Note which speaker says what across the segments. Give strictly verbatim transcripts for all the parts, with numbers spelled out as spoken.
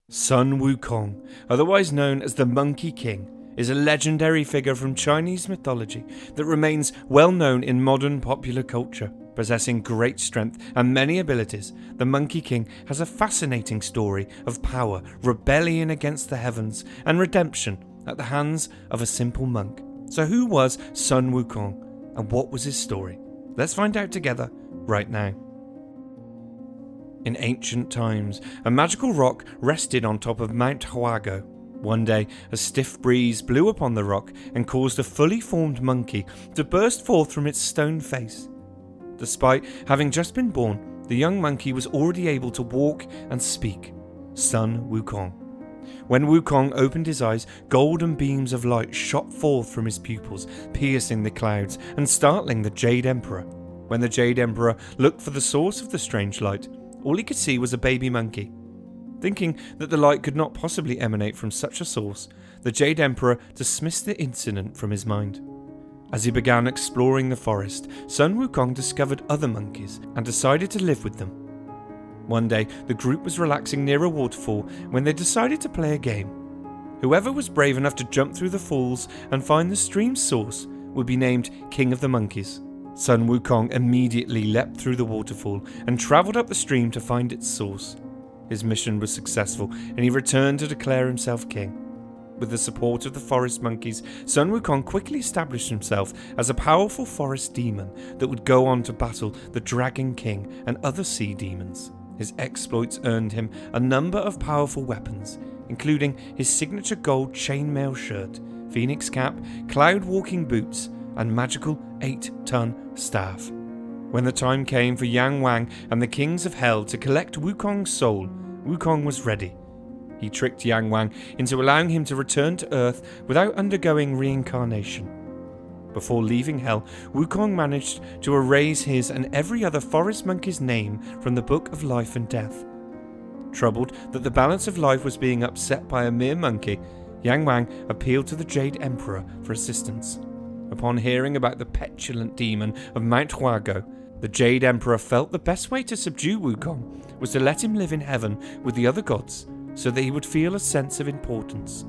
Speaker 1: Sun Wukong, otherwise known as the Monkey King, is a legendary figure from Chinese mythology that remains well known in modern popular culture. Possessing great strength and many abilities, the Monkey King has a fascinating story of power, rebellion against the heavens, and redemption at the hands of a simple monk. So who was Sun Wukong, and what was his story? Let's find out together right now. In ancient times, a magical rock rested on top of Mount Huago. One day, a stiff breeze blew upon the rock and caused a fully formed monkey to burst forth from its stone face. Despite having just been born, the young monkey was already able to walk and speak. Sun Wukong. When Wukong opened his eyes, golden beams of light shot forth from his pupils, piercing the clouds and startling the Jade Emperor. When the Jade Emperor looked for the source of the strange light, all he could see was a baby monkey. Thinking that the light could not possibly emanate from such a source, the Jade Emperor dismissed the incident from his mind. As he began exploring the forest, Sun Wukong discovered other monkeys and decided to live with them. One day, the group was relaxing near a waterfall when they decided to play a game. Whoever was brave enough to jump through the falls and find the stream's source would be named King of the Monkeys. Sun Wukong immediately leapt through the waterfall and travelled up the stream to find its source. His mission was successful and he returned to declare himself king. With the support of the forest monkeys, Sun Wukong quickly established himself as a powerful forest demon that would go on to battle the Dragon King and other sea demons. His exploits earned him a number of powerful weapons, including his signature gold chainmail shirt, phoenix cap, cloud-walking boots, and magical eight-ton staff. When the time came for Yang Wang and the kings of hell to collect Wukong's soul, Wukong was ready. He tricked Yang Wang into allowing him to return to Earth without undergoing reincarnation. Before leaving hell, Wukong managed to erase his and every other forest monkey's name from the Book of Life and Death. Troubled that the balance of life was being upset by a mere monkey, Yang Wang appealed to the Jade Emperor for assistance. Upon hearing about the petulant demon of Mount Huago, the Jade Emperor felt the best way to subdue Wukong was to let him live in heaven with the other gods so that he would feel a sense of importance.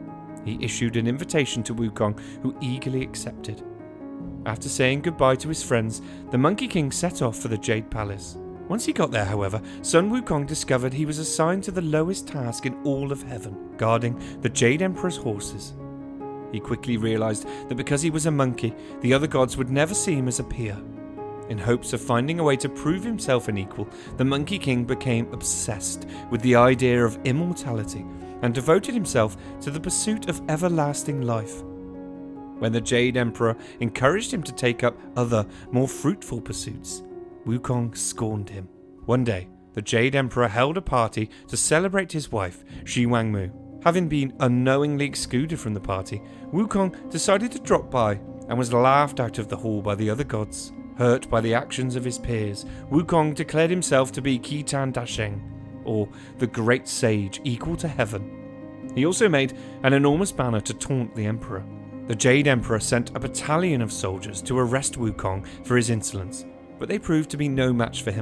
Speaker 1: He issued an invitation to Wukong, who eagerly accepted. After saying goodbye to his friends, the Monkey King set off for the Jade Palace. Once he got there, however, Sun Wukong discovered he was assigned to the lowest task in all of heaven, guarding the Jade Emperor's horses. He quickly realized that because he was a monkey, the other gods would never see him as a peer. In hopes of finding a way to prove himself an equal, the Monkey King became obsessed with the idea of immortality and devoted himself to the pursuit of everlasting life. When the Jade Emperor encouraged him to take up other, more fruitful pursuits, Wukong scorned him. One day, the Jade Emperor held a party to celebrate his wife, Shi Wangmu. Having been unknowingly excluded from the party, Wukong decided to drop by and was laughed out of the hall by the other gods. Hurt by the actions of his peers, Wukong declared himself to be Qitan Dasheng, or the Great Sage equal to heaven. He also made an enormous banner to taunt the Emperor. The Jade Emperor sent a battalion of soldiers to arrest Wukong for his insolence, but they proved to be no match for him.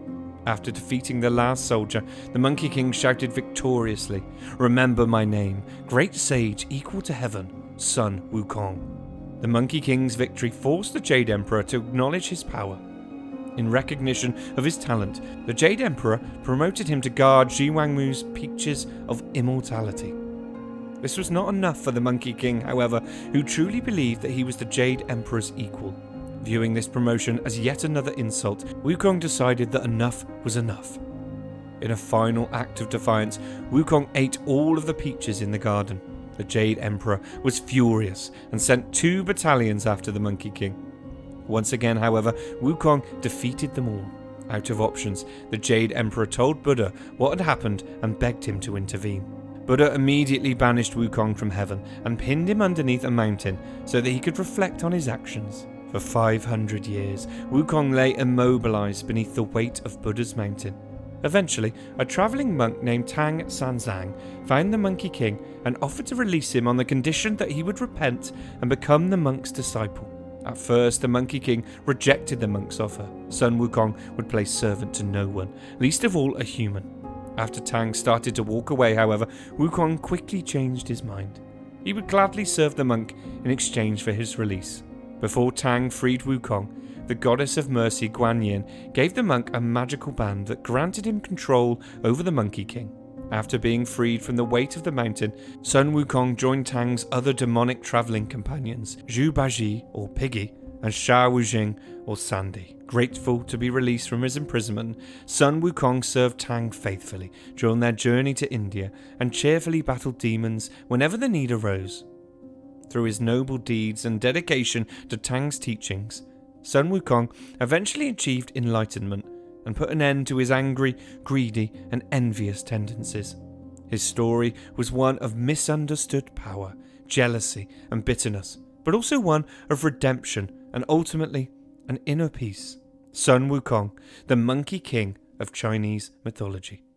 Speaker 1: After defeating the last soldier, the Monkey King shouted victoriously, "Remember my name, Great Sage equal to heaven, Sun Wukong." The Monkey King's victory forced the Jade Emperor to acknowledge his power. In recognition of his talent, the Jade Emperor promoted him to guard Shi Wangmu's peaches of immortality. This was not enough for the Monkey King, however, who truly believed that he was the Jade Emperor's equal. Viewing this promotion as yet another insult, Wukong decided that enough was enough. In a final act of defiance, Wukong ate all of the peaches in the garden. The Jade Emperor was furious and sent two battalions after the Monkey King. Once again, however, Wukong defeated them all. Out of options, the Jade Emperor told Buddha what had happened and begged him to intervene. Buddha immediately banished Wukong from heaven and pinned him underneath a mountain so that he could reflect on his actions. For five hundred years, Wukong lay immobilized beneath the weight of Buddha's mountain. Eventually, a travelling monk named Tang Sanzang found the Monkey King and offered to release him on the condition that he would repent and become the monk's disciple. At first, the Monkey King rejected the monk's offer. Sun Wukong would play servant to no one, least of all a human. After Tang started to walk away, however, Wukong quickly changed his mind. He would gladly serve the monk in exchange for his release. Before Tang freed Wukong, the goddess of mercy Guan Yin gave the monk a magical band that granted him control over the Monkey King. After being freed from the weight of the mountain, Sun Wukong joined Tang's other demonic travelling companions, Zhu Baji, or Piggy, and Sha Wujing, or Sandy. Grateful to be released from his imprisonment, Sun Wukong served Tang faithfully during their journey to India and cheerfully battled demons whenever the need arose. Through his noble deeds and dedication to Tang's teachings, Sun Wukong eventually achieved enlightenment and put an end to his angry, greedy, and envious tendencies. His story was one of misunderstood power, jealousy, and bitterness, but also one of redemption and ultimately an inner peace. Sun Wukong, the Monkey King of Chinese mythology.